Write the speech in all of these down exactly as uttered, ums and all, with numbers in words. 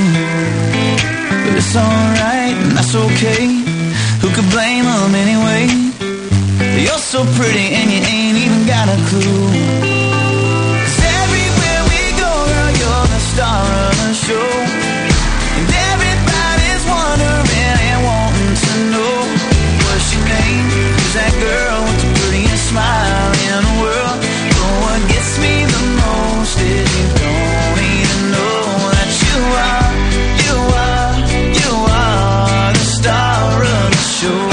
But it's alright, and that's okay. Who could blame them anyway? You're so pretty and you ain't even got a clue. 'Cause everywhere we go, girl, you're the star of the show. And everybody's wondering and wanting to know what's your name. Who's that girl with the prettiest smile in the world? But what gets me the most is you don't even know that you are, you are, you are the star of the show.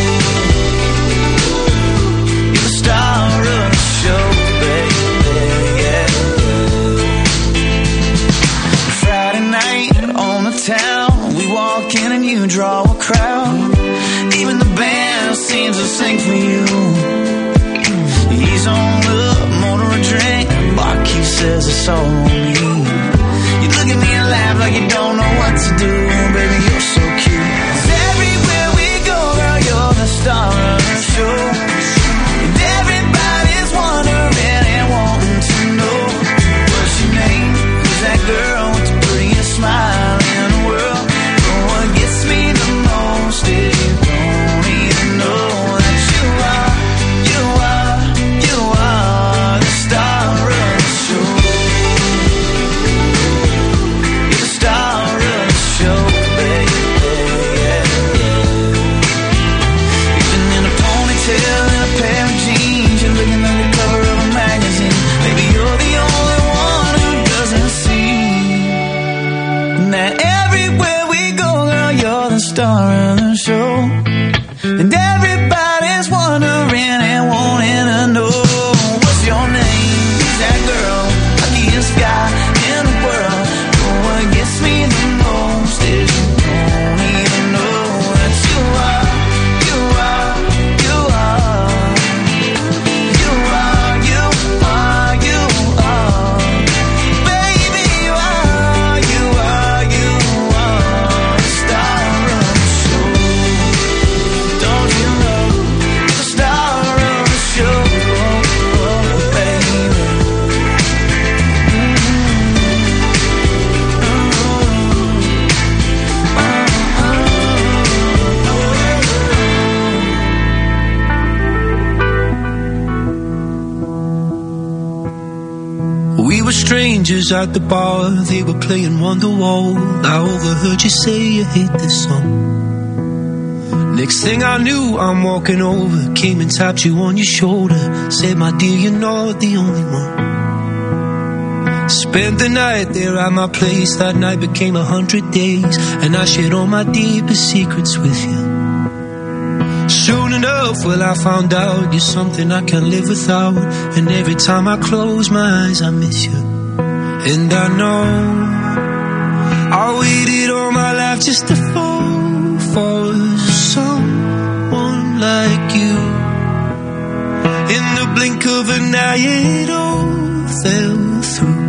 You're the star of the show, baby, yeah. Friday night on the town, we walk in and you draw a crowd. Even the band seems to sing for you. He's on the motor a drink, barkeep says it's all on me. You look at me and laugh like you don't know what to do. Baby, you're so cute. 'Cause everywhere we go, girl, you're the star of the show. And everybody's wondering and wanting to know what's your name. Who's that girl with the prettiest smile in the world? But what gets me the most is you don't even know that you are, you are, you are the star of the show. You're the star of the show, baby, yeah, yeah. You've been in a ponytail and a pair of jeans. You're looking like the cover of a magazine. Maybe you're the only one who doesn't see that everywhere we go, girl, you're the star of the show. And everybody's wondering and wanting to know what's your name. Who's that girl, luckiest guy in the world? But what gets me the most is you don't even know that you are, you are, you are, you are, you are, you are, baby, you are, you are, you are the star of the show. Don't you know the star of the show, oh, baby. We were strangers at the bar, they were playing Wonderwall. I overheard you say you hate this song. Next thing I knew, I'm walking over, came and tapped you on your shoulder, said, my dear, you're not the only one. Spent the night there at my place, that night became a hundred days, and I shared all my deepest secrets with you. Soon enough, well, I found out you're something I can't live without, and every time I close my eyes, I miss you. And I know I waited all my life just to fall for someone like you. In the blink of an eye, it all fell through.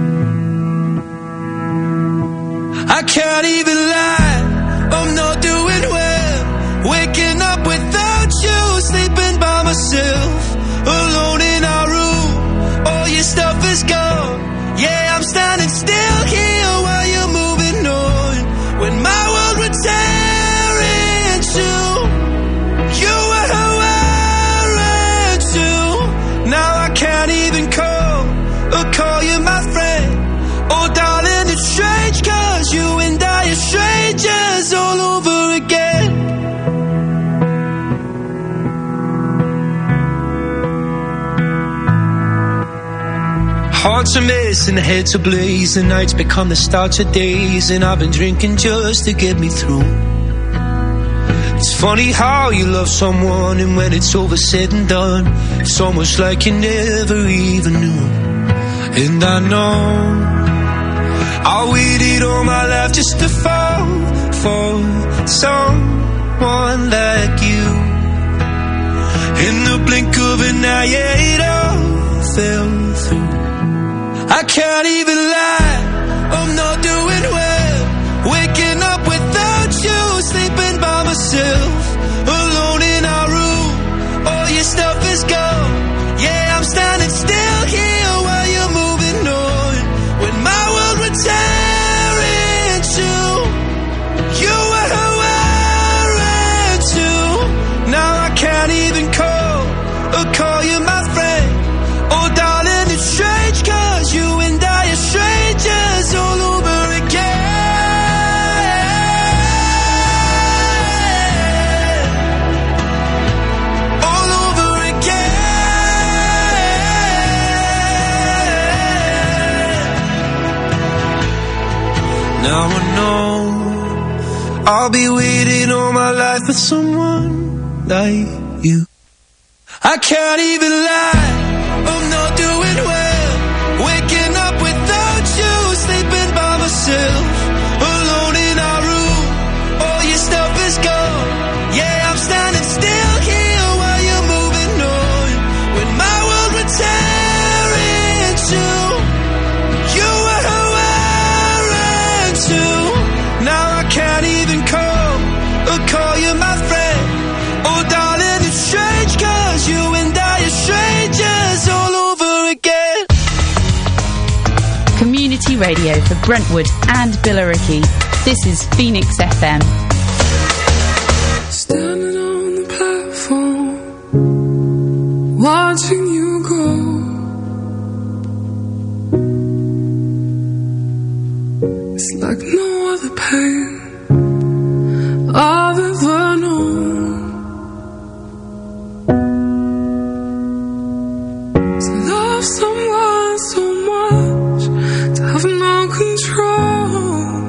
I can't even lie, I'm not doing well. Waking up without you, sleeping by myself, alone in our room. All your stuff is gone. Yeah, I'm standing still here while you're moving on. When my world would tear in two, you were wearing two. Now I can't even call or call you my friend. Oh, darling, it's strange, 'cause you and I are strangers all over again. Hearts are missing, heads ablaze, the nights become the start of days, and I've been drinking just to get me through. It's funny how you love someone, and when it's over said and done, it's almost like you never even knew. And I know I waited all my life just to fall for someone like you. In the blink of an eye, yeah, it all fell through. I can't even lie, I'm not doing well. Waking up without you, sleeping by myself, alone in our room. All your stuff is gone. Yeah, I'm standing still here while you're moving on. When my world would tear in two, I'll be waiting all my life for someone like you. I can't even lie, I'm not doing well. Waking up without you, sleeping by myself, alone in our room, all your stuff is gone. Yeah, I'm standing still here while you're moving on. When my world would tear into, you were wearing too. Now I can't even call or call you my friend. Oh darling, it's strange, cause you and I are strangers all over again. Community radio for Brentwood and Billericay. This is Phoenix F M. Standing on the platform, watching you go. It's like no other pain I've ever known. To love someone so much, to have no control.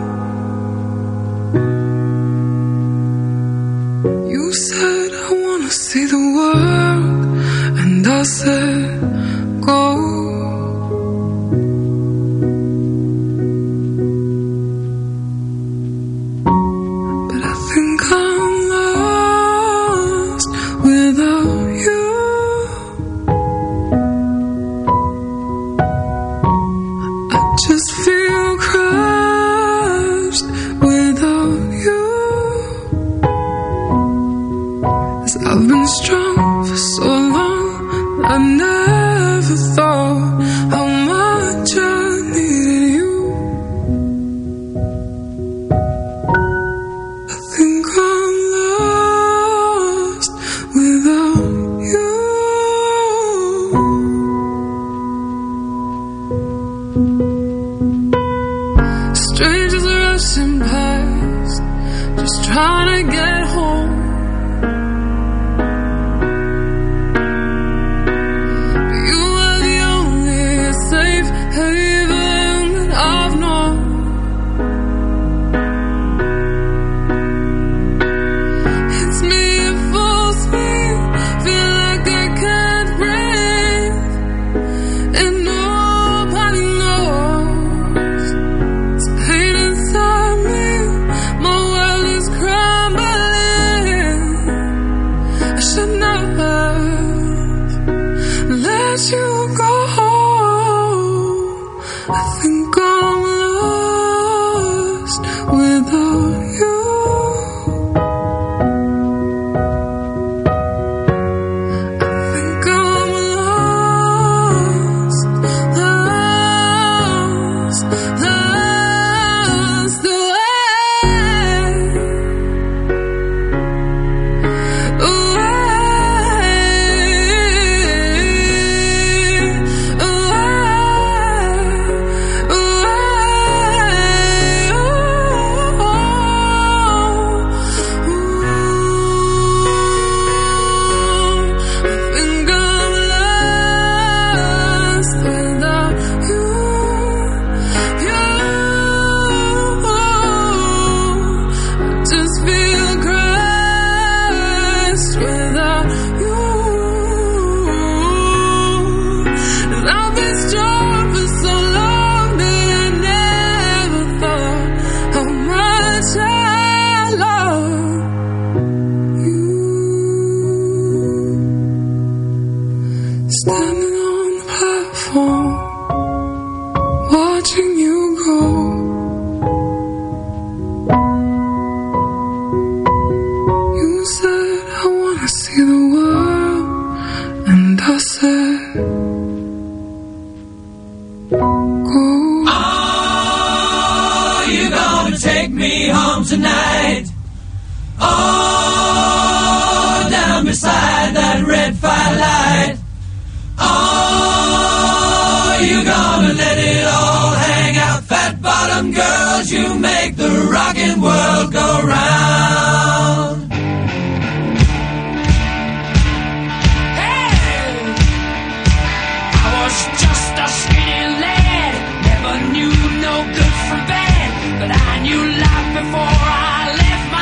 You said I wanna see the world, and I said go. But I think I'm lost without you. I just feel crushed without you. I've been strong for so long, I never thought how much I needed you. I think I'm lost without you. Strangers rushing past, just trying to get home. Before I left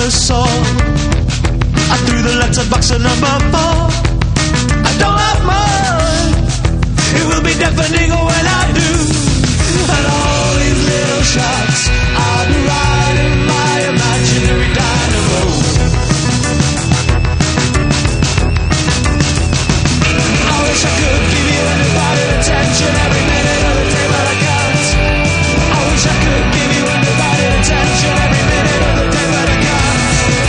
a soul. I threw the letterbox at number four. I don't have much. It will be deafening when I do. And all these little shots, I'll be riding my imaginary dynamo. I wish I could give you undivided attention every minute of the day, but I can't. I wish I could give you undivided attention every minute of the day, but I can't.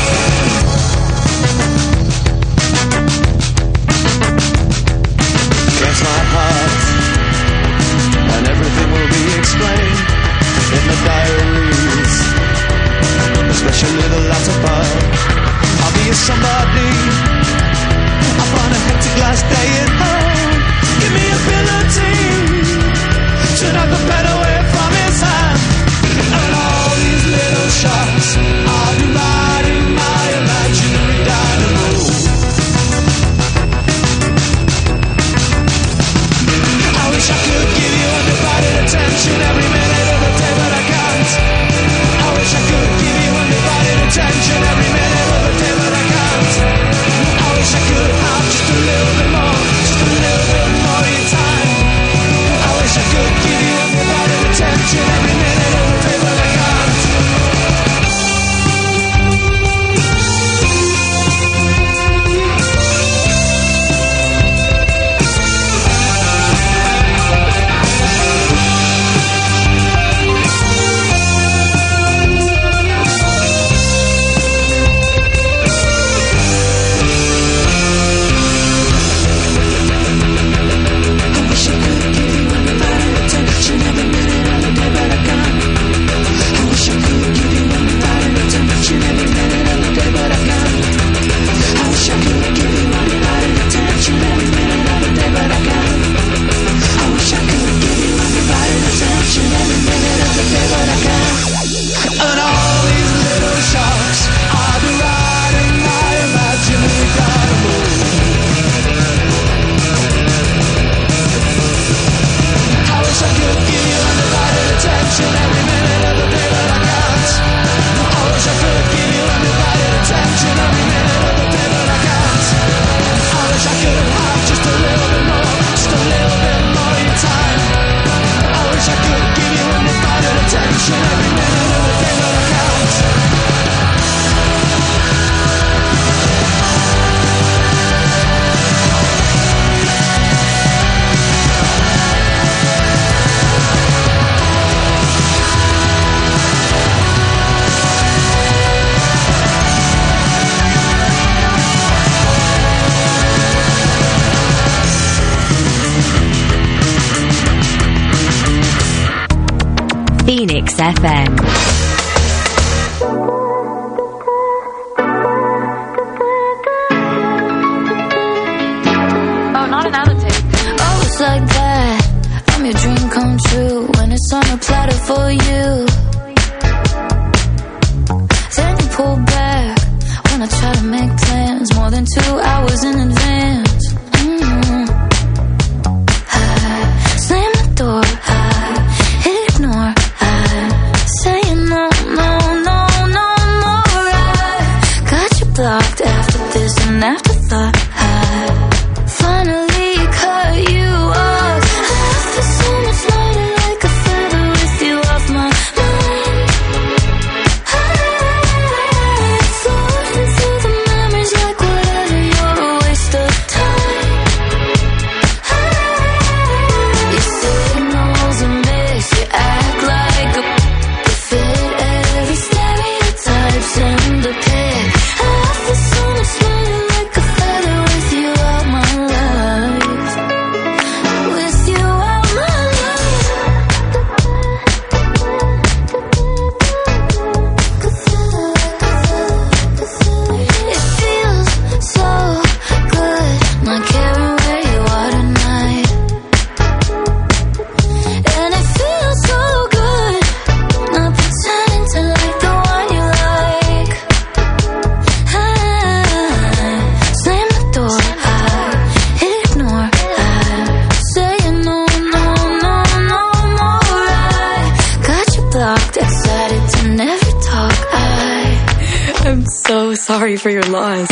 That's my heart, and everything will be explained in the diaries, especially the latter part. I'll be a somebody upon a hectic last day at home. Give me ability to knock the pen away from his hand. And all these little shots, I'll be riding my imaginary dynamo. I wish I could give you undivided attention every minute of the day, but I can't. I wish I could give you undivided attention every minute of the day, but I can't. I wish I could have just a little bit more, just a little bit more of your time. I wish I could give you undivided attention every minute of the day, but I can't. Phoenix F M. Oh, not another tape. Oh, it's like that. I'm your dream come true when it's on a platter for you. Then you pull back when I try to make plans more than two hours in advance. Mm-hmm. I slam the door. I ignore. Blocked after this and afterthought. I finally cut you off. I feel so much lighter, like a feather with you off my mind. I float into the memories like whatever, you're a waste of time. so sorry for your loss.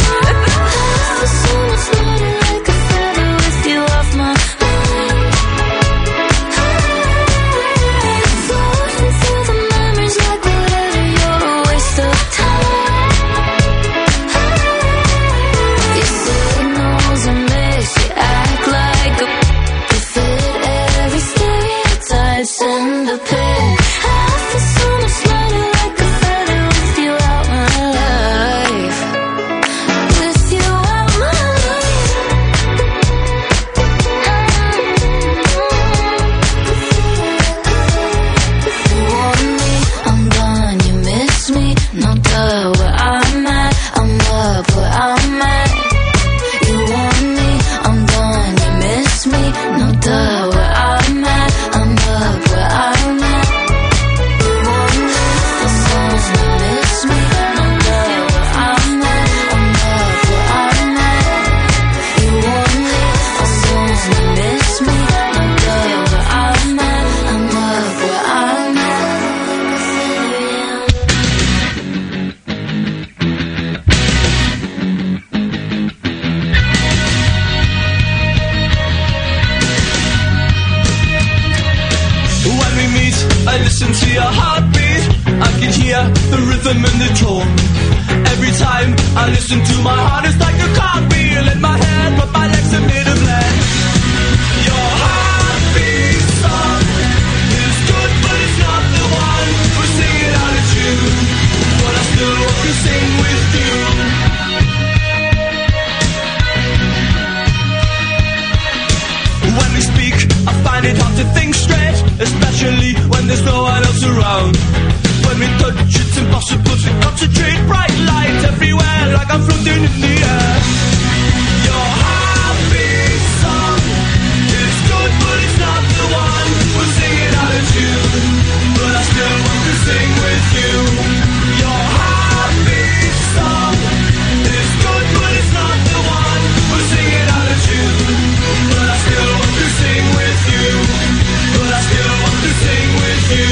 In the pit, I feel so much lighter like a feather with you out my life. With you out my life. You want me, I'm gone, you miss me. No duh, where I'm at, I'm up where I'm at. You want me, I'm gone, you miss me. No duh, where I'm at, I'm up where I'm at. You want me, I'm gone, you miss me. No duh, where I'm at, I'm up where I'm at. You want me, I'm gone, you miss me. No duh, where I'm at, I'm up where I'm at. When we meet, I listen to your heartbeat. I can hear the rhythm and the tone. Every time I listen to my heart, it's like a cartwheel in my head, but my legs are made of lead. Your heartbeat song is good, but it's not the one for singing out of tune. But I still want to sing with you. When we speak, I find it hard to think straight, especially when there's no one else around. When we touch, it's impossible to concentrate. Bright lights everywhere, like I'm floating in the air. Your heartbeat song is good, but it's not the one we're singing out of tune. But I still want to sing with you. Your heartbeat song is good, but it's not the one we're singing out of tune. But I still want to sing with you. But I still want to sing with you.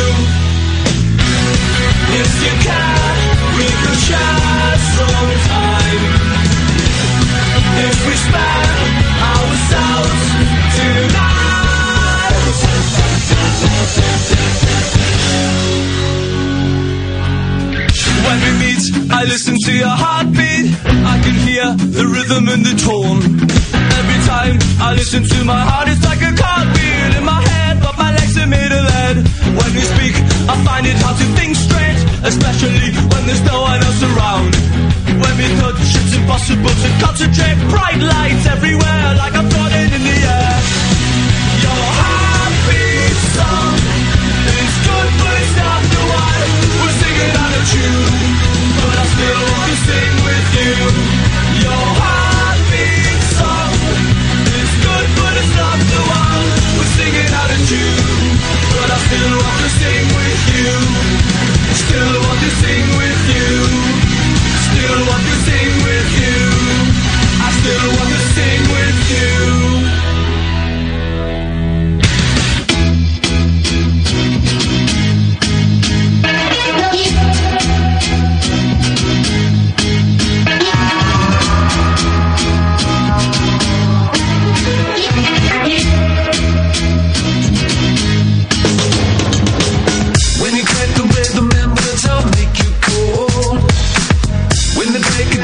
If you can, we could share some time. If we spend ourselves tonight. When we meet, I listen to your heartbeat. I can hear the rhythm and the tone. Every time I listen to my heart, it's like a cartwheel in my head, but my legs are made of lead. When we speak, I find it hard to think straight, especially when there's no one else around. When we touch, it's impossible to concentrate. Bright lights everywhere, like I'm floating in the air. Your heartbeat song is good, but it's not the one we're singing out of tune. But I still want to sing with you. Your heartbeat song is good, but it's not the one we're singing out of tune. But I still want to sing with you. Still want to sing with you. Still want to sing with you. I still want to sing with you. When you take away the memories, I'll make you cold. When the break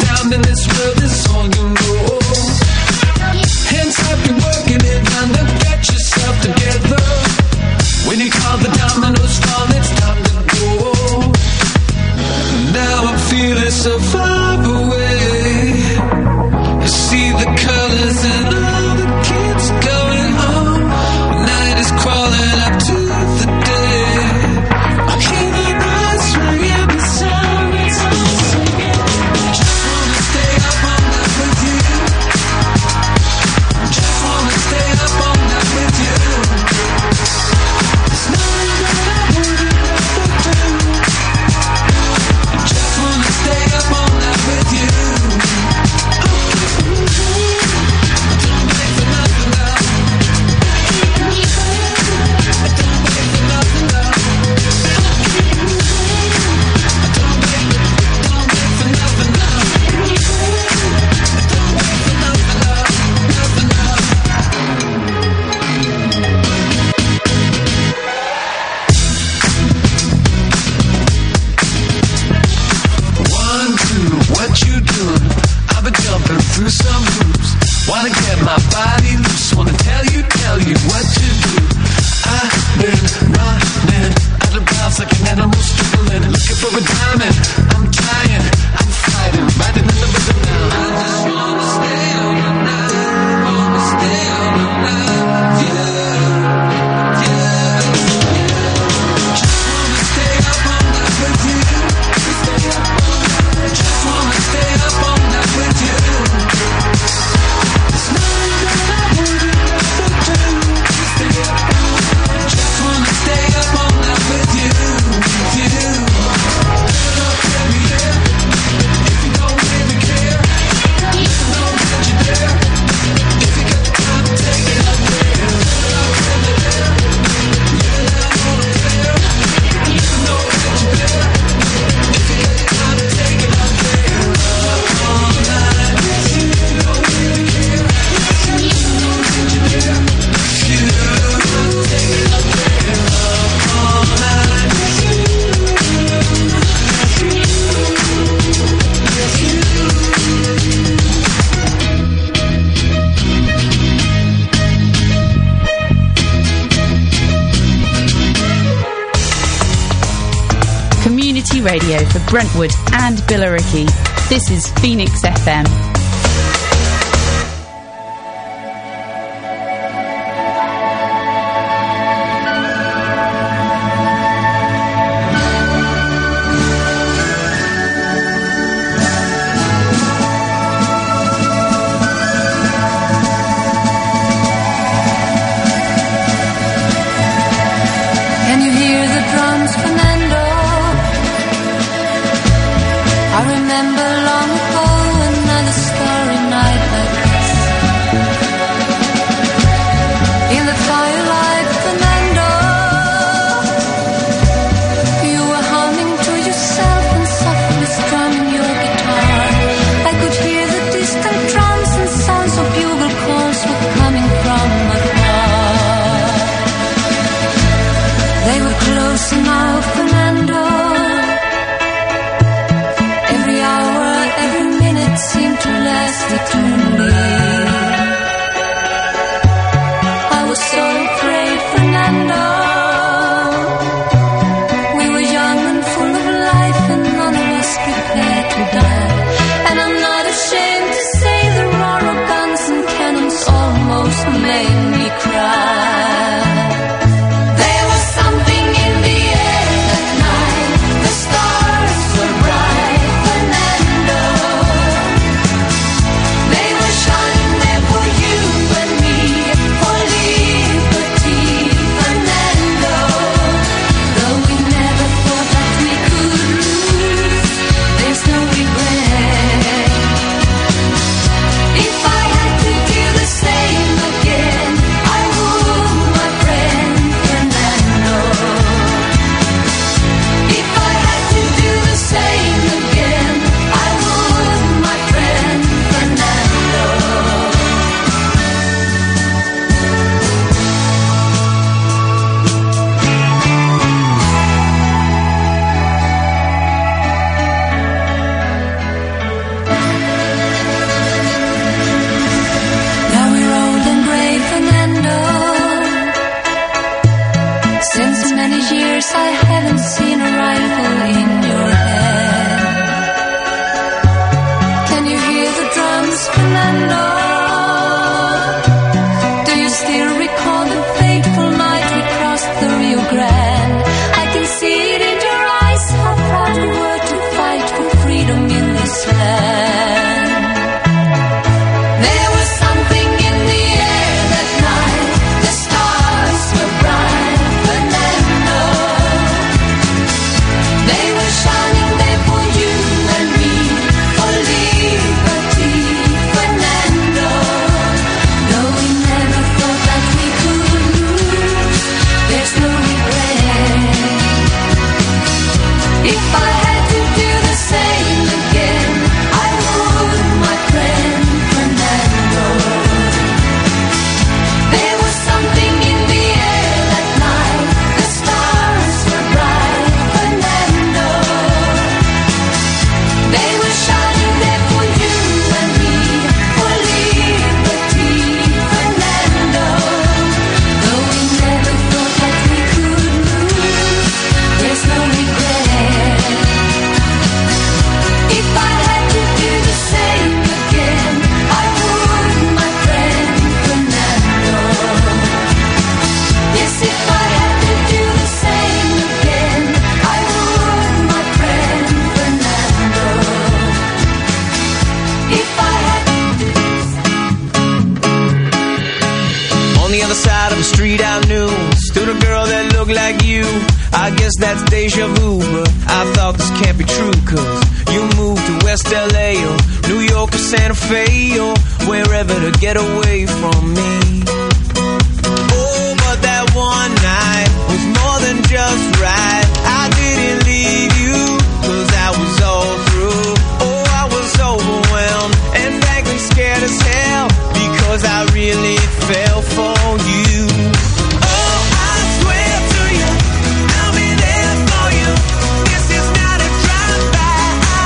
body loose. Wanna tell you, tell you what to do. I've been running out of bounds like an animal struggling, looking for a diamond. I'm trying, I'm fighting, riding in the rhythm now. I just wanna stay on the night, wanna stay on the night, yeah, yeah, yeah. Just wanna stay up all night with you. Stay up all night. Just wanna stay up all night with you. There's nothing that I wouldn't ever do. Stay up all night. Just wanna stay up all night with you, with you. Look at me, yeah. If you don't really care, just know that you're there. If you got the time, take it up there. Look at me, yeah. You're not gonna care. Just know that you're there. If you got the time, take it up there. Up all night with you. Don't really care. Just know that you're there. If you take it up there. Up all night with you. Community radio for Brentwood and Billericay. This is Phoenix F M. Can you hear the drums, Fernando? I remember long ago another starry night like this. In the firelight, Fernando, you were humming to yourself and softly strumming your guitar. I could hear the distant drums and sounds of bugle calls were coming from afar. They were close now, Fernando. Every hour, every minute seemed to last eternally. I was so afraid, Fernando. We were young and full of life, and none of us prepared to die. And I'm not ashamed to say the roar of guns and cannons almost made me cry. There was something in the air that night. The stars were bright, Fernando. They were shining there for you and me, for liberty, Fernando. Though we never thought that we could lose, there's no regret. If I had to do the same again, I would, my friend Fernando. If I had to do the same again, I would, my friend Fernando. Now we're old and gray, Fernando. Since many years I haven't seen a rifle in your hand. Can you hear the drums, Fernando? Do you still recall the fateful night we crossed the Rio Grande? I can see it in your eyes, how proud you were to fight for freedom in this land. There was something in the air that night. The stars were bright, Fernando. They were shining there for you and me, for liberty, Fernando. I guess that's deja vu, but I thought this can't be true, cause you moved to West L A or New York or Santa Fe or wherever to get away from me. Oh, but that one night was more than just right. I didn't leave you, cause I was all through. Oh, I was overwhelmed and frankly scared as hell, because I really fell for you. Oh, I swear to you, I'll be there for you. This is not a drive-by.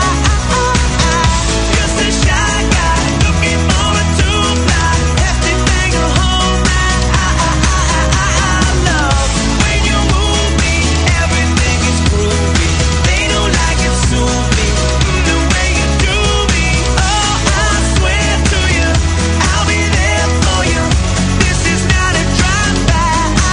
Just a shy guy looking for a two-ply. Hefty thing to hold my love. When you move me, everything is groovy. They don't like it, sue me the way you do me. Oh, I swear to you, I'll be there for you. This is not a drive-by.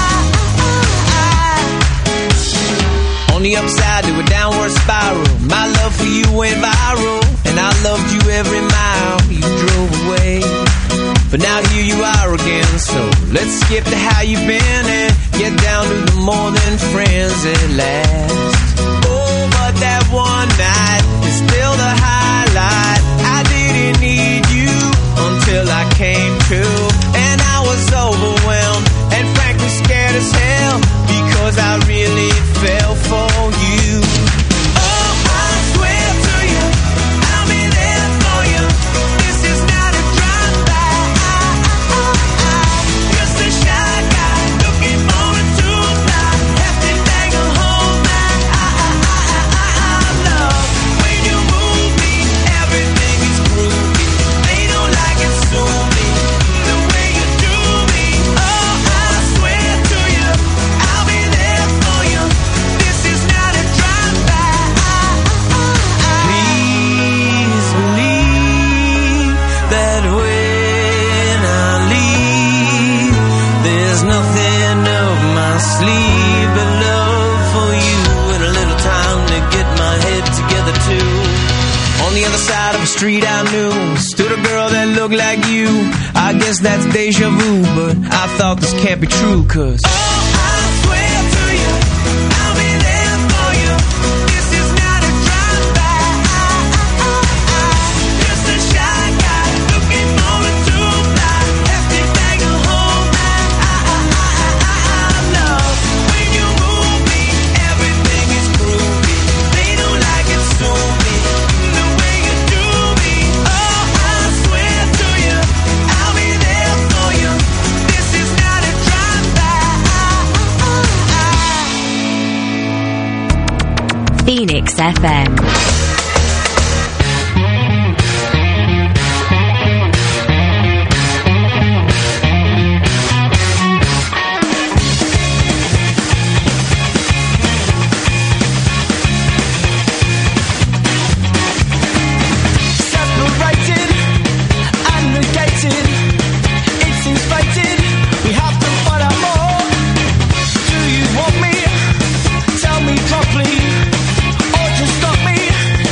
On the upside to a downward spiral, my love for you went viral, and I loved you every mile you drove away. But now here you are again, so let's skip to how you've been and get down to the more than friends at last. Oh, but that one night is still the highlight. I didn't need you until I came to, and I was overwhelmed and frankly scared as hell, because I really fell for you. Oh, I swear to you, I'll be there for you. This is not a drive-by. Just a shy guy looking for a two-ply. Hefty thing to hold my love. When you move me, everything is groovy. They don't like it, sue me the way you do me. Oh, I swear to you, I'll be there for you. This is not a drive-by. Please believe that when I leave, there's nothing up my sleeve but love for you and a little time to get my head together too. On the other side of the street I knew stood a girl that looked like you. I guess that's deja vu, but I thought this can't be true, cause oh, I swear to you, I'll be there for you. This is not a drive-by. Just a shy guy looking for a two-ply. Hefty thing to hold my love. When you move me, everything is groovy. They don't like it, sue me the way you do me. Oh, I swear to you, I'll be there for you. This is not a drive-by. Phoenix F M. Separated and negated, it seems fated. We have to find out more. Do you want me? Tell me properly, or just stop me.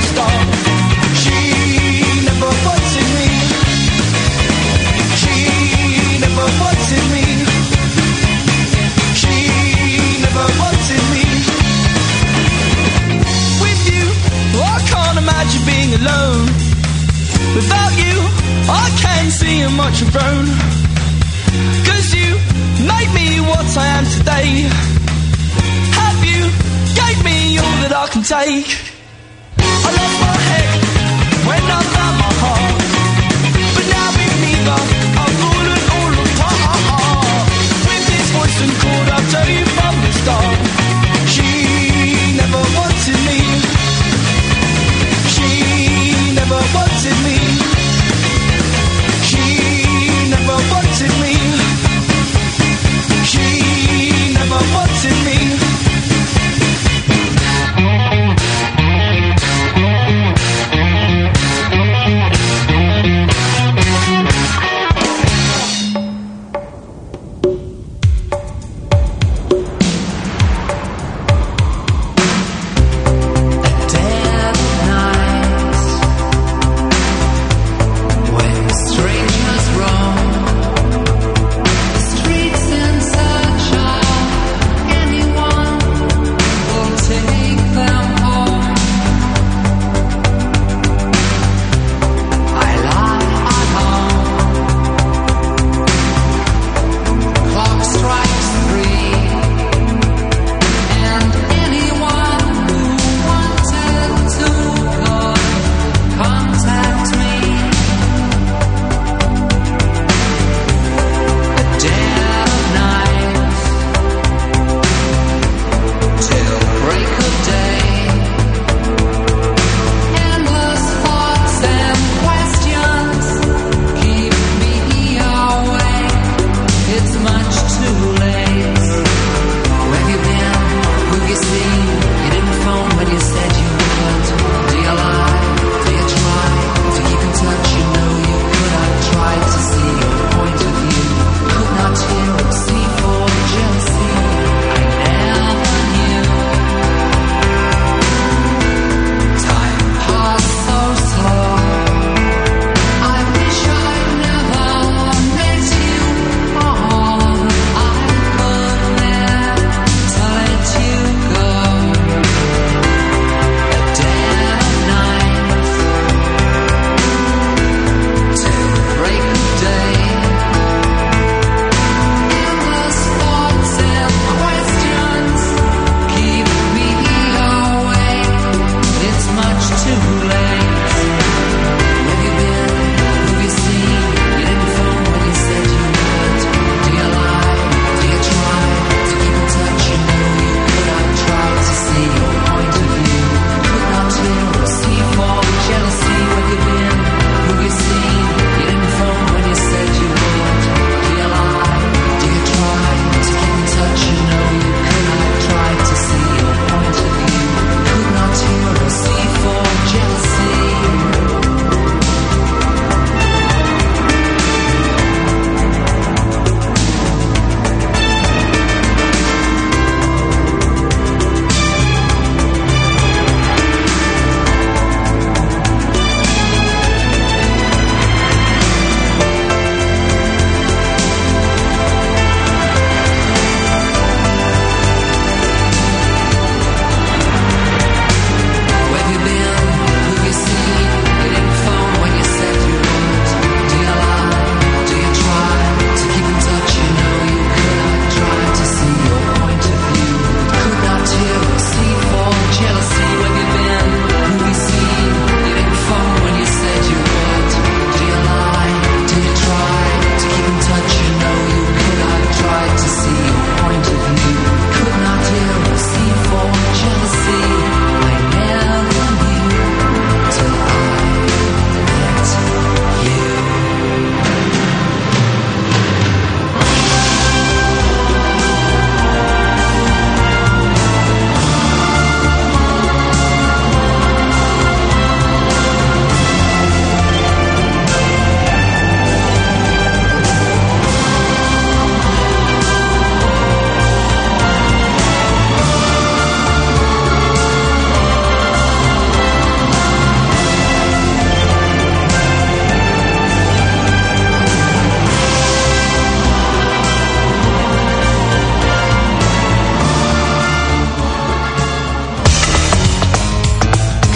the start. She never wanted me. She never wanted me. She never wanted me. With you, I can't imagine being alone. Without you, I can't see how much I've grown. Cause you made me what I am today. Have you gave me all that I can take. I lost my head when I found my heart, but now with neither, I'm falling all apart. With this voice and chord, I'll tell you from the start. She never wanted me. She never wanted me. She never wanted me. She never wanted me.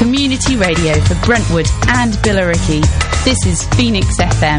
community radio for Brentwood and Billericay. This is Phoenix F M.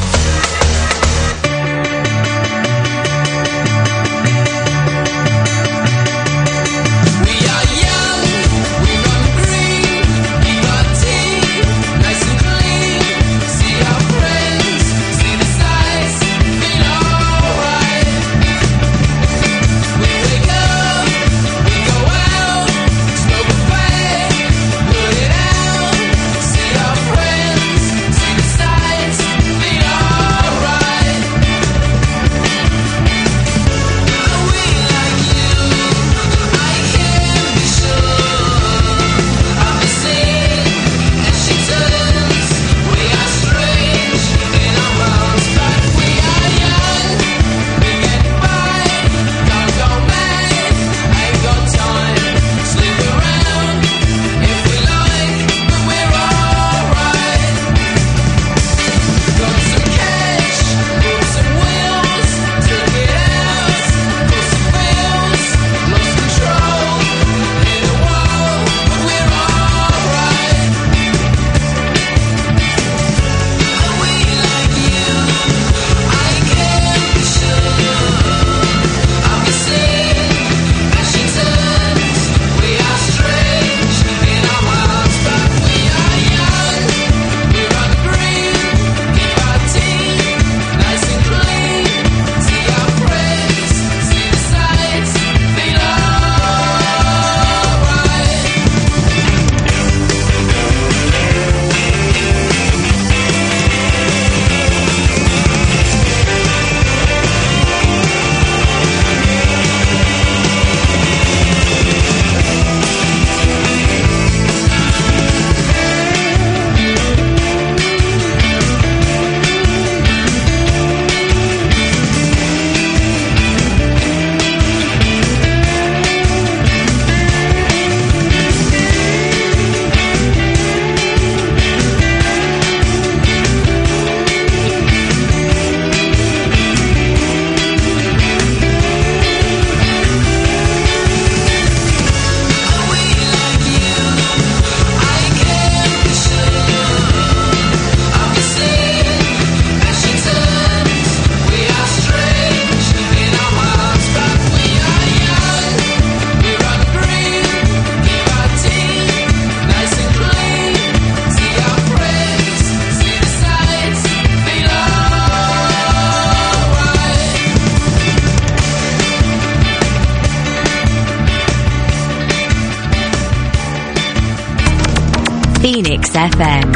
Phoenix F M.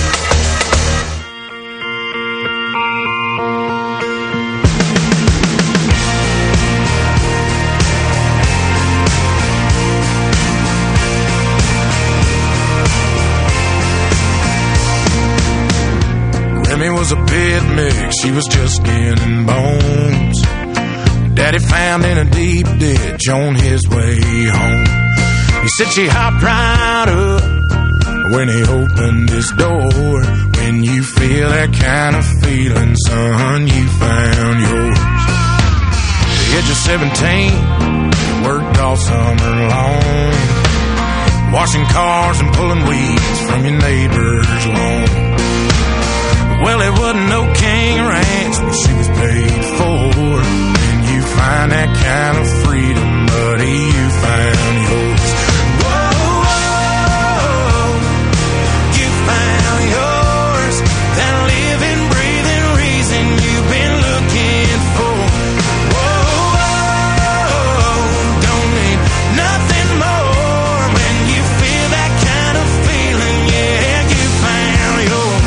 Remy was a pit mix, she was just skin and bones. Daddy found in a deep ditch on his way home. He said she hopped right up when he opened his door. When you feel that kind of feeling, son, you found yours. The age of seventeen, worked all summer long, washing cars and pulling weeds from your neighbor's lawn. Well, it wasn't no king ranch, but she was paid for. And you find that kind of freedom, buddy, you found yours. Whoa, whoa, you found yours. That living, breathing reason you've been looking for. Whoa, whoa, don't need nothing more. When you feel that kind of feeling, yeah, you found yours.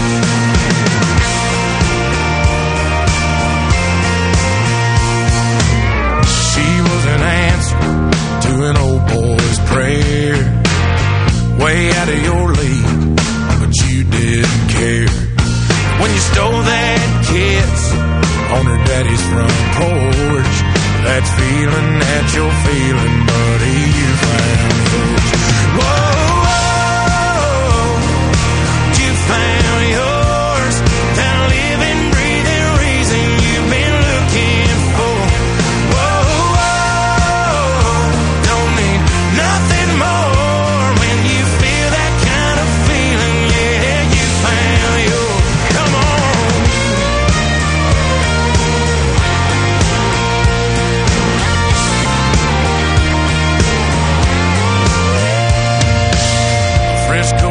An old boy's prayer, way out of your league, but you didn't care. When you stole that kiss on her daddy's front porch, that feeling that you're feeling, buddy, you found yours. Whoa, whoa, you found yours. That living, breathing reason you've been looking for. Nothing more when you feel that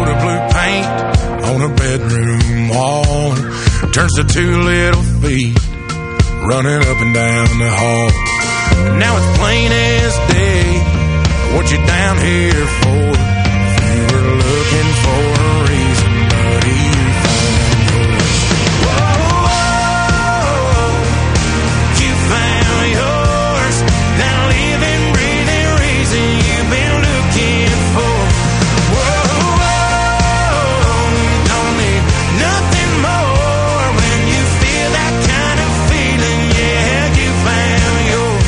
of blue paint on her bedroom wall. Turns to two little feet running up and down the hall. Now it's plain as day what you're down here for. If you were looking for a reason, buddy, you found yours. Whoa, whoa, you found yours. That living, breathing reason you've been looking for. Whoa, whoa, don't need nothing more when you feel that kind of feeling. Yeah, you found yours.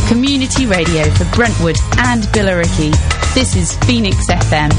Community radio for Brentwood and Billericay. This is Phoenix F M.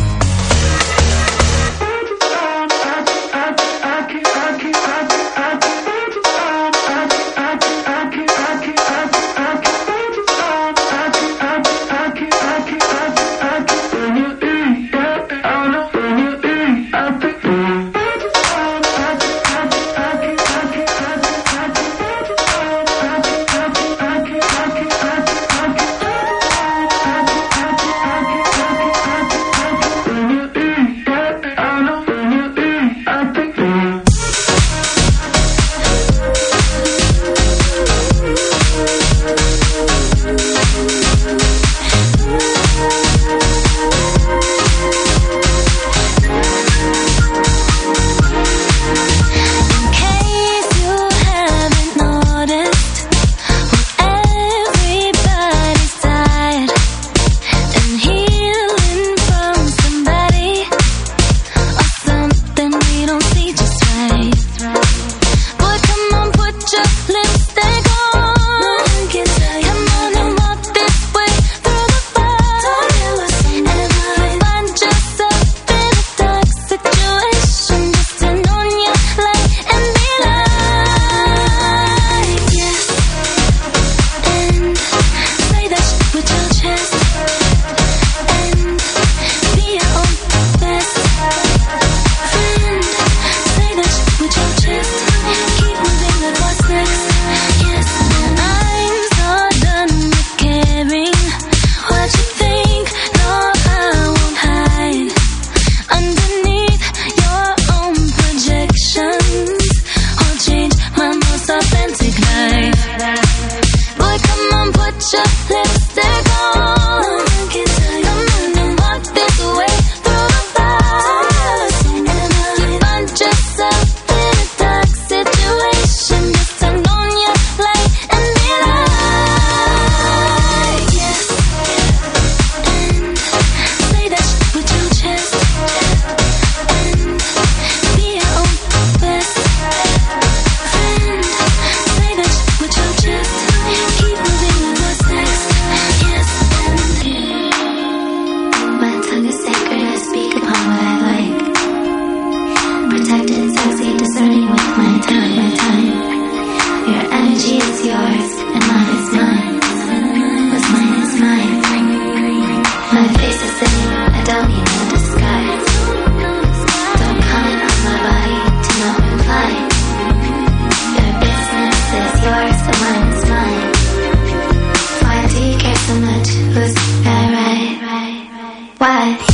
Why?